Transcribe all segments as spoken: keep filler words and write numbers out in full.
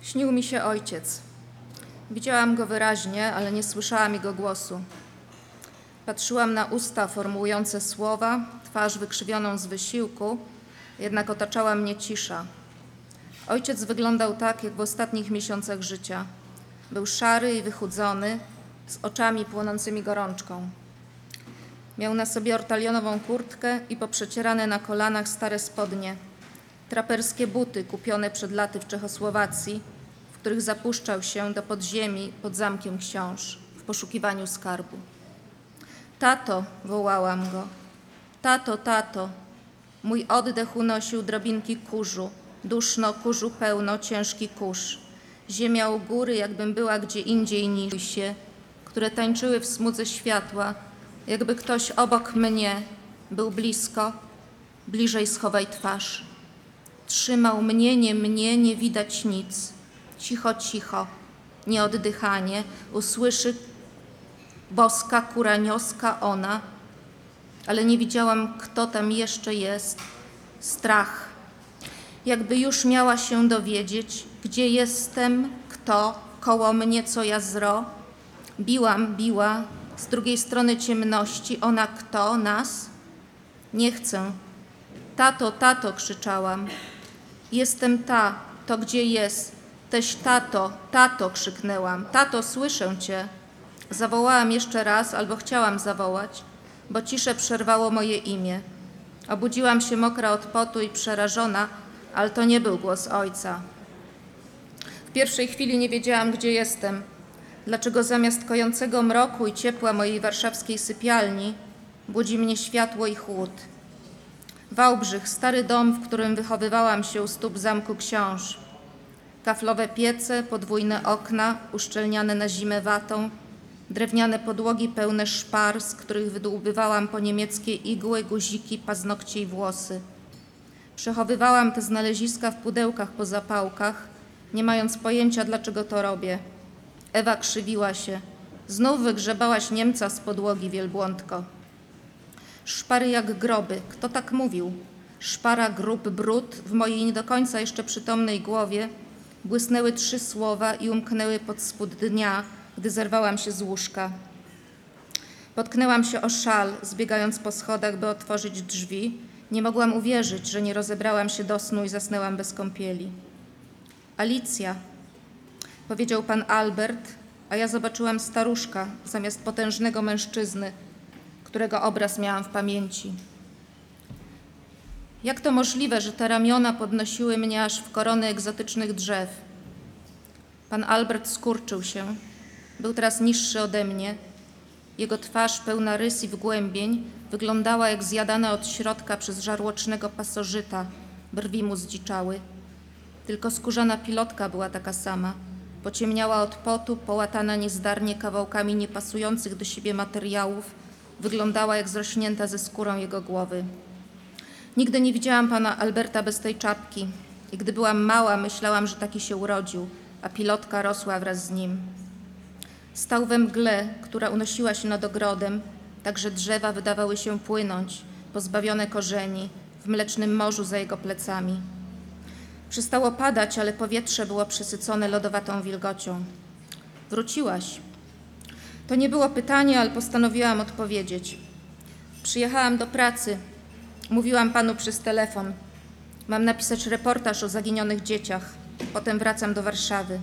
Śnił mi się ojciec. Widziałam go wyraźnie, ale nie słyszałam jego głosu. Patrzyłam na usta formułujące słowa, twarz wykrzywioną z wysiłku, jednak otaczała mnie cisza. Ojciec wyglądał tak, jak w ostatnich miesiącach życia. Był szary i wychudzony, z oczami płonącymi gorączką. Miał na sobie ortalionową kurtkę i poprzecierane na kolanach stare spodnie, traperskie buty kupione przed laty w Czechosłowacji, w których zapuszczał się do podziemi pod zamkiem książ w poszukiwaniu skarbu. Tato, wołałam go. Tato, tato. Mój oddech unosił drobinki kurzu. Duszno, kurzu pełno, ciężki kurz. Ziemia u góry, jakbym była gdzie indziej niż się, które tańczyły w smudze światła, jakby ktoś obok mnie był blisko, bliżej schowaj twarz. Trzymał mnie, nie mnie, nie widać nic. Cicho, cicho, nieoddychanie, usłyszy boska, kuranioska ona, ale nie widziałam, kto tam jeszcze jest. Strach. Jakby już miała się dowiedzieć, gdzie jestem, kto, koło mnie, co ja zro. Biłam, biła, z drugiej strony ciemności, ona kto, nas? Nie chcę. Tato, tato, krzyczałam. Jestem ta, to gdzie jest? Teś tato, tato, krzyknęłam. Tato, słyszę cię. Zawołałam jeszcze raz, albo chciałam zawołać, bo ciszę przerwało moje imię. Obudziłam się mokra od potu i przerażona, ale to nie był głos ojca. W pierwszej chwili nie wiedziałam, gdzie jestem. Dlaczego zamiast kojącego mroku i ciepła mojej warszawskiej sypialni budzi mnie światło i chłód. Wałbrzych, stary dom, w którym wychowywałam się u stóp zamku książ. Kaflowe piece, podwójne okna, uszczelniane na zimę watą, drewniane podłogi pełne szpar, z których wydłubywałam po niemieckie igły, guziki, paznokcie i włosy. Przechowywałam te znaleziska w pudełkach po zapałkach, nie mając pojęcia, dlaczego to robię. Ewa krzywiła się. Znów wygrzebałaś Niemca z podłogi, wielbłądko. Szpary jak groby. Kto tak mówił? Szpara, grób, brud. W mojej nie do końca jeszcze przytomnej głowie błysnęły trzy słowa i umknęły pod spód dnia, gdy zerwałam się z łóżka. Potknęłam się o szal, zbiegając po schodach, by otworzyć drzwi. Nie mogłam uwierzyć, że nie rozebrałam się do snu i zasnęłam bez kąpieli. Alicja, powiedział pan Albert, a ja zobaczyłam staruszka zamiast potężnego mężczyzny, którego obraz miałam w pamięci. Jak to możliwe, że te ramiona podnosiły mnie aż w korony egzotycznych drzew? Pan Albert skurczył się. Był teraz niższy ode mnie. Jego twarz, pełna rys i wgłębień, wyglądała jak zjadana od środka przez żarłocznego pasożyta. Brwi mu zdziczały. Tylko skórzana pilotka była taka sama. Pociemniała od potu, połatana niezdarnie kawałkami niepasujących do siebie materiałów, wyglądała jak zrośnięta ze skórą jego głowy. Nigdy nie widziałam pana Alberta bez tej czapki i gdy byłam mała, myślałam, że taki się urodził, a pilotka rosła wraz z nim. Stał we mgle, która unosiła się nad ogrodem, tak że drzewa wydawały się płynąć, pozbawione korzeni, w mlecznym morzu za jego plecami. Przestało padać, ale powietrze było przesycone lodowatą wilgocią. Wróciłaś. To nie było pytanie, ale postanowiłam odpowiedzieć. Przyjechałam do pracy. Mówiłam panu przez telefon. Mam napisać reportaż o zaginionych dzieciach. Potem wracam do Warszawy.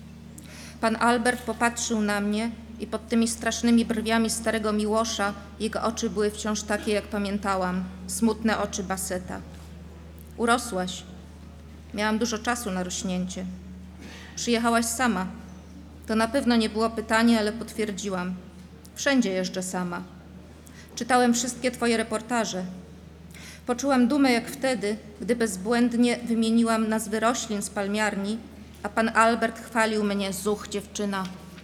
Pan Albert popatrzył na mnie i pod tymi strasznymi brwiami starego Miłosza jego oczy były wciąż takie, jak pamiętałam. Smutne oczy Baseta. Urosłaś. Miałam dużo czasu na rośnięcie. Przyjechałaś sama. To na pewno nie było pytanie, ale potwierdziłam. Wszędzie jeżdżę sama. Czytałem wszystkie twoje reportaże. Poczułam dumę jak wtedy, gdy bezbłędnie wymieniłam nazwy roślin z palmiarni, a pan Albert chwalił mnie: zuch, dziewczyna.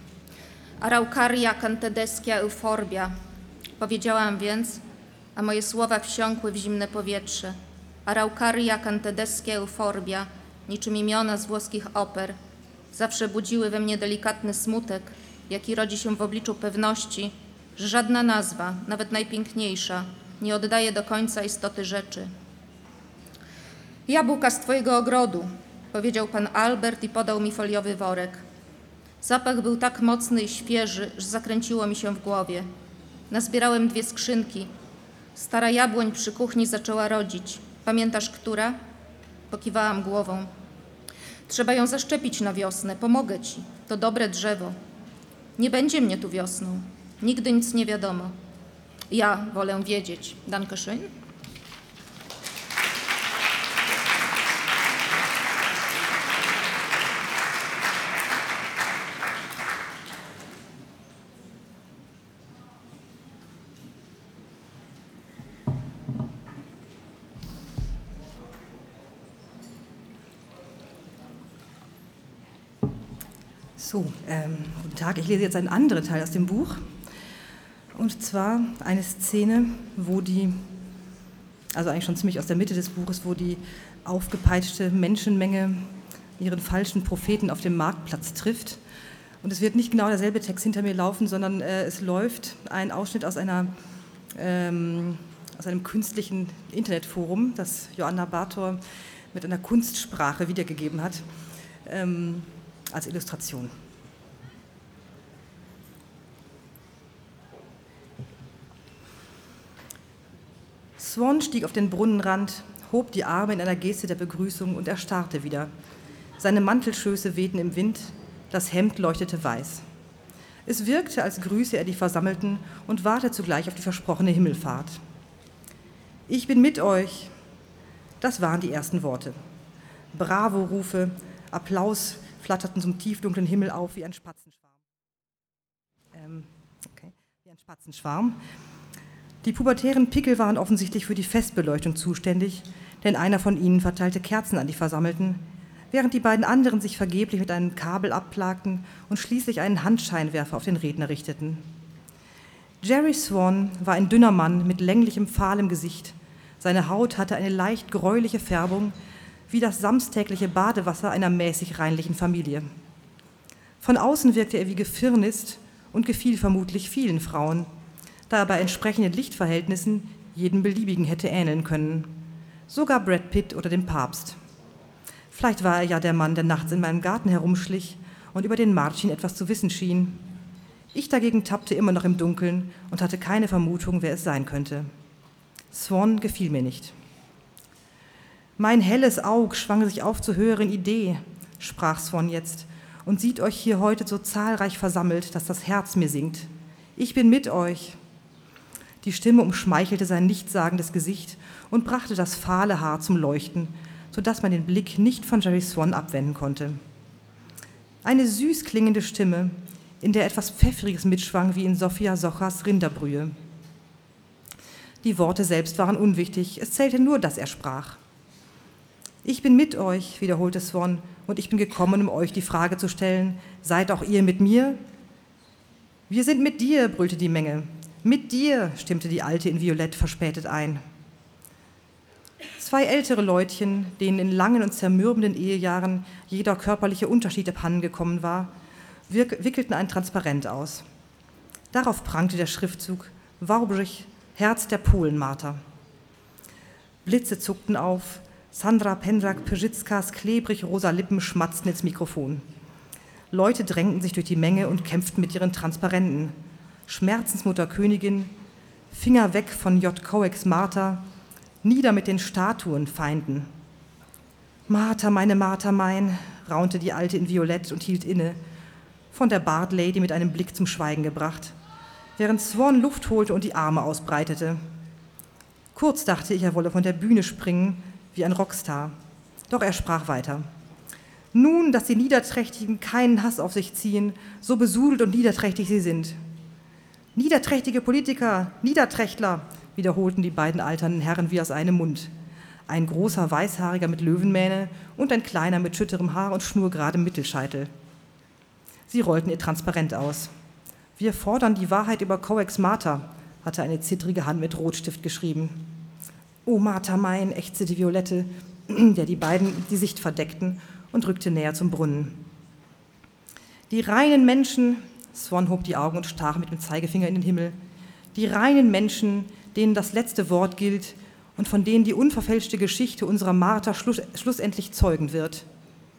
Araucaria cantedescia euphorbia. Powiedziałam więc, a moje słowa wsiąkły w zimne powietrze. Araucaria cantedescia euphorbia, niczym imiona z włoskich oper, zawsze budziły we mnie delikatny smutek, jaki rodzi się w obliczu pewności, że żadna nazwa, nawet najpiękniejsza, nie oddaje do końca istoty rzeczy. Jabłka z twojego ogrodu. powiedział pan Albert i podał mi foliowy worek. Zapach był tak mocny i świeży, że zakręciło mi się w głowie. Nazbierałem dwie skrzynki. Stara jabłoń przy kuchni zaczęła rodzić. Pamiętasz, która? Pokiwałam głową. Trzeba ją zaszczepić na wiosnę. Pomogę ci. To dobre drzewo. Nie będzie mnie tu wiosną. Nigdy nic nie wiadomo. Ja wolę wiedzieć. Dankeschön. So, ähm, guten Tag. Ich lese jetzt einen anderen Teil aus dem Buch. Und zwar eine Szene, wo die, also eigentlich schon ziemlich aus der Mitte des Buches, wo die aufgepeitschte Menschenmenge ihren falschen Propheten auf dem Marktplatz trifft. Und es wird nicht genau derselbe Text hinter mir laufen, sondern äh, es läuft ein Ausschnitt aus, einer, ähm, aus einem künstlichen Internetforum, das Joanna Bator mit einer Kunstsprache wiedergegeben hat, ähm, als Illustration. Swan stieg auf den Brunnenrand, hob die Arme in einer Geste der Begrüßung und erstarrte wieder. Seine Mantelschöße wehten im Wind, das Hemd leuchtete weiß. Es wirkte, als grüße er die Versammelten und warte zugleich auf die versprochene Himmelfahrt. Ich bin mit euch. Das waren die ersten Worte. Bravo-Rufe, Applaus flatterten zum tiefdunklen Himmel auf wie ein Spatzenschwarm. Ähm, okay, wie ein Spatzenschwarm. Die pubertären Pickel waren offensichtlich für die Festbeleuchtung zuständig, denn einer von ihnen verteilte Kerzen an die Versammelten, während die beiden anderen sich vergeblich mit einem Kabel abplagten und schließlich einen Handscheinwerfer auf den Redner richteten. Jerry Swan war ein dünner Mann mit länglichem, fahlem Gesicht. Seine Haut hatte eine leicht gräuliche Färbung, wie das samstägliche Badewasser einer mäßig reinlichen Familie. Von außen wirkte er wie gefirnist und gefiel vermutlich vielen Frauen, da er bei entsprechenden Lichtverhältnissen jedem beliebigen hätte ähneln können, sogar Brad Pitt oder dem Papst. Vielleicht war er ja der Mann, der nachts in meinem Garten herumschlich und über den Marcin etwas zu wissen schien. Ich dagegen tappte immer noch im Dunkeln und hatte keine Vermutung, wer es sein könnte. Swan gefiel mir nicht. Mein helles Aug schwang sich auf zur höheren Idee, sprach Swan jetzt, und sieht euch hier heute so zahlreich versammelt, dass das Herz mir sinkt. Ich bin mit euch. Die Stimme umschmeichelte sein nichtssagendes Gesicht und brachte das fahle Haar zum Leuchten, sodass man den Blick nicht von Jerry Swan abwenden konnte. Eine süß klingende Stimme, in der etwas Pfeffriges mitschwang wie in Sophia Sochas Rinderbrühe. Die Worte selbst waren unwichtig, es zählte nur, dass er sprach. Ich bin mit euch, wiederholte Swan, und ich bin gekommen, um euch die Frage zu stellen, seid auch ihr mit mir? Wir sind mit dir, brüllte die Menge. Mit dir, stimmte die Alte in Violett verspätet ein. Zwei ältere Leutchen, denen in langen und zermürbenden Ehejahren jeder körperliche Unterschied abhandengekommen war, wickelten ein Transparent aus. Darauf prangte der Schriftzug Wałbrzych, Herz der Polenmarter. Blitze zuckten auf, Sandra Pendrak-Pyrzyckas klebrig rosa Lippen schmatzten ins Mikrofon. Leute drängten sich durch die Menge und kämpften mit ihren Transparenten. Schmerzensmutter Königin, Finger weg von J. Coex Martha, nieder mit den Statuenfeinden. Martha, meine Martha, mein, raunte die Alte in Violett und hielt inne, von der Bartlady mit einem Blick zum Schweigen gebracht, während Swan Luft holte und die Arme ausbreitete. Kurz dachte ich, er wolle von der Bühne springen, wie ein Rockstar. Doch er sprach weiter. Nun, dass die Niederträchtigen keinen Hass auf sich ziehen, so besudelt und niederträchtig sie sind. Niederträchtige Politiker, Niederträchtler, wiederholten die beiden alternden Herren wie aus einem Mund. Ein großer Weißhaariger mit Löwenmähne und ein kleiner mit schütterem Haar und schnurgeradem Mittelscheitel. Sie rollten ihr Transparent aus. Wir fordern die Wahrheit über Coex Martha, hatte eine zittrige Hand mit Rotstift geschrieben. Oh, Martha mein, ächzte die Violette, der die beiden die Sicht verdeckten, und rückte näher zum Brunnen. Die reinen Menschen, Swan hob die Augen und stach mit dem Zeigefinger in den Himmel, die reinen Menschen, denen das letzte Wort gilt und von denen die unverfälschte Geschichte unserer Martha schluss, schlussendlich zeugen wird.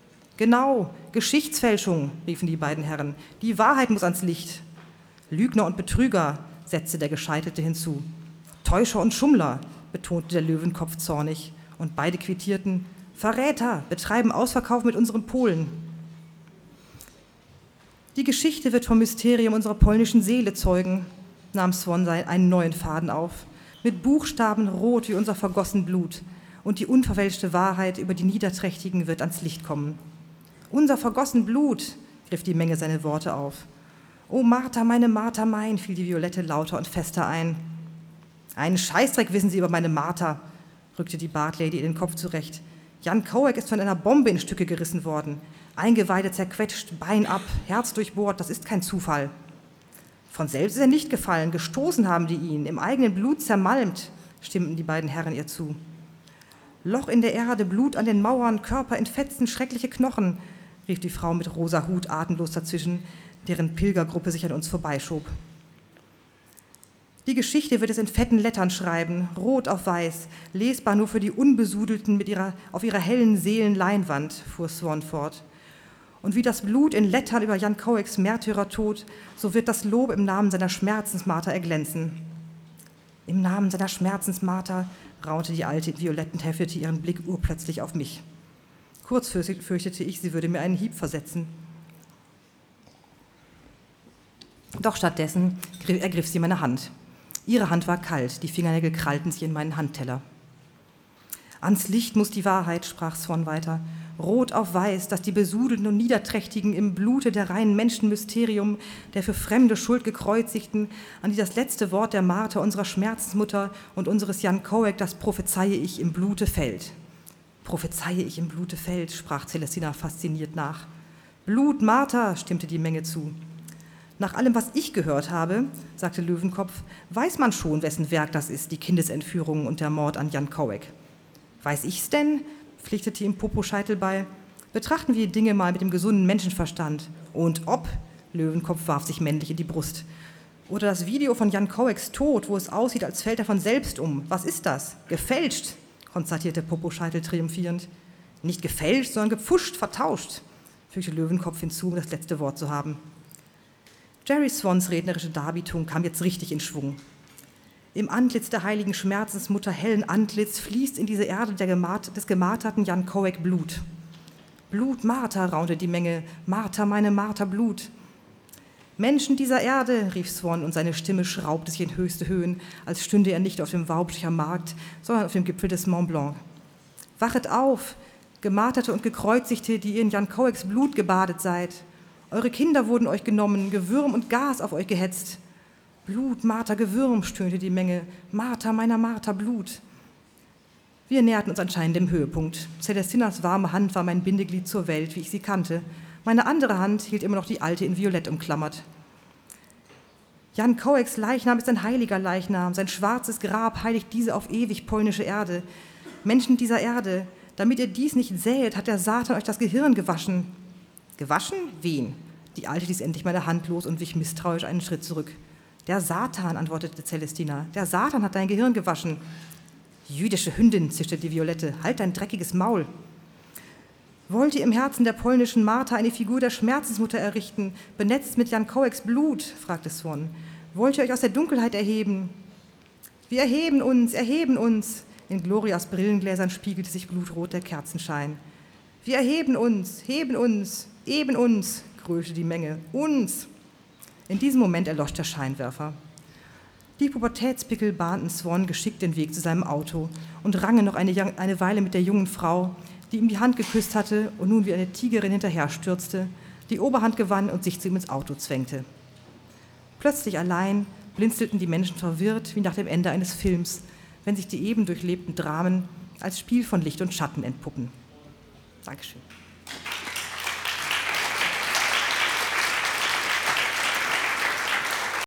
Genau, Geschichtsfälschung, riefen die beiden Herren. Die Wahrheit muss ans Licht. Lügner und Betrüger, setzte der Gescheitelte hinzu. Täuscher und Schummler, betonte der Löwenkopf zornig. Und beide quittierten, Verräter, betreiben Ausverkauf mit unseren Polen. Die Geschichte wird vom Mysterium unserer polnischen Seele zeugen, nahm Swan einen neuen Faden auf, mit Buchstaben rot wie unser vergossen Blut, und die unverfälschte Wahrheit über die Niederträchtigen wird ans Licht kommen. Unser vergossen Blut, griff die Menge seine Worte auf. O Martha, meine Martha mein, fiel die Violette lauter und fester ein. Einen Scheißdreck wissen Sie über meine Martha, rückte die Bartlady in den Kopf zurecht. Jan Koek ist von einer Bombe in Stücke gerissen worden. Eingeweide zerquetscht, Bein ab, Herz durchbohrt, das ist kein Zufall. Von selbst ist er nicht gefallen, gestoßen haben die ihn, im eigenen Blut zermalmt, stimmten die beiden Herren ihr zu. Loch in der Erde, Blut an den Mauern, Körper in Fetzen, schreckliche Knochen, rief die Frau mit rosa Hut atemlos dazwischen, deren Pilgergruppe sich an uns vorbeischob. Die Geschichte wird es in fetten Lettern schreiben, rot auf weiß, lesbar nur für die Unbesudelten mit ihrer, auf ihrer hellen Seelenleinwand, fuhr Swan fort. Und wie das Blut in Lettern über Jan Koeks Märtyrertod, so wird das Lob im Namen seiner Schmerzensmarter erglänzen. Im Namen seiner Schmerzensmarter, raunte die Alte in Violetten, heftete ihren Blick urplötzlich auf mich. Kurz fürchtete ich, sie würde mir einen Hieb versetzen. Doch stattdessen ergriff sie meine Hand. Ihre Hand war kalt, die Fingernägel krallten sich in meinen Handteller. Ans Licht muss die Wahrheit, sprach Swan weiter, rot auf weiß, dass die Besudelten und Niederträchtigen im Blute der reinen Menschenmysterium, der für fremde Schuld gekreuzigten, an die das letzte Wort der Marter unserer Schmerzensmutter und unseres Jan Koek, das prophezeie ich im Blute fällt. Prophezeie ich im Blute fällt, sprach Celestina fasziniert nach. Blut, Martha, stimmte die Menge zu. Nach allem, was ich gehört habe, sagte Löwenkopf, weiß man schon, wessen Werk das ist, die Kindesentführung und der Mord an Jan Koek. Weiß ich's denn? Pflichtete ihm Popo Scheitel bei. Betrachten wir die Dinge mal mit dem gesunden Menschenverstand. Und ob? Löwenkopf warf sich männlich in die Brust. Oder das Video von Jan Koeks Tod, wo es aussieht, als fällt er von selbst um. Was ist das? Gefälscht, konstatierte Popo Scheitel triumphierend. Nicht gefälscht, sondern gepfuscht, vertauscht, fügte Löwenkopf hinzu, um das letzte Wort zu haben. Jerry Swans rednerische Darbietung kam jetzt richtig in Schwung. Im Antlitz der heiligen Schmerzensmutter, hellen Antlitz, fließt in diese Erde der gemart- des gemarterten Jan Koek Blut. Blut, Martha, raunte die Menge, Martha, meine Martha, Blut. Menschen dieser Erde, rief Swan, und seine Stimme schraubte sich in höchste Höhen, als stünde er nicht auf dem Waubscher Markt, sondern auf dem Gipfel des Mont Blanc. Wachet auf, Gemarterte und Gekreuzigte, die ihr in Jan Koeks Blut gebadet seid. Eure Kinder wurden euch genommen, Gewürm und Gas auf euch gehetzt. Blut, Martha, Gewürm, stöhnte die Menge. Martha, meiner Martha, Blut. Wir näherten uns anscheinend dem Höhepunkt. Celestinas warme Hand war mein Bindeglied zur Welt, wie ich sie kannte. Meine andere Hand hielt immer noch die Alte in Violett umklammert. Jan Koeks Leichnam ist ein heiliger Leichnam. Sein schwarzes Grab heiligt diese auf ewig polnische Erde. Menschen dieser Erde, damit ihr dies nicht sähet, hat der Satan euch das Gehirn gewaschen. Gewaschen? Wen? Die Alte ließ endlich meine Hand los und wich misstrauisch einen Schritt zurück. Der Satan, antwortete Celestina. Der Satan hat dein Gehirn gewaschen. Jüdische Hündin, zischte die Violette. Halt dein dreckiges Maul. Wollt ihr im Herzen der polnischen Martha eine Figur der Schmerzensmutter errichten, benetzt mit Jan Koeks Blut? Fragte Swan. Wollt ihr euch aus der Dunkelheit erheben? Wir erheben uns, erheben uns. In Glorias Brillengläsern spiegelte sich blutrot der Kerzenschein. Wir erheben uns, heben uns, eben uns, grölte die Menge. Uns! In diesem Moment erlosch der Scheinwerfer. Die Pubertätspickel bahnten Swan geschickt den Weg zu seinem Auto und rangen noch eine, eine Weile mit der jungen Frau, die ihm die Hand geküsst hatte und nun wie eine Tigerin hinterher stürzte, die Oberhand gewann und sich zu ihm ins Auto zwängte. Plötzlich allein blinzelten die Menschen verwirrt wie nach dem Ende eines Films, wenn sich die eben durchlebten Dramen als Spiel von Licht und Schatten entpuppen. Dankeschön.